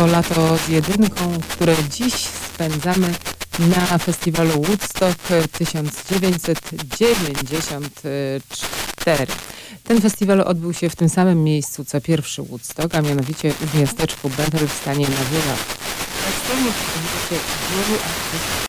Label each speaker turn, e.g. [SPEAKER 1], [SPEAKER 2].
[SPEAKER 1] to lato z jedynką, które dziś spędzamy na festiwalu Woodstock 1994. Ten festiwal odbył się w tym samym miejscu co pierwszy Woodstock, a mianowicie w miasteczku Bethel w stanie Nevada. Na scenie pojawiło się wielu artystów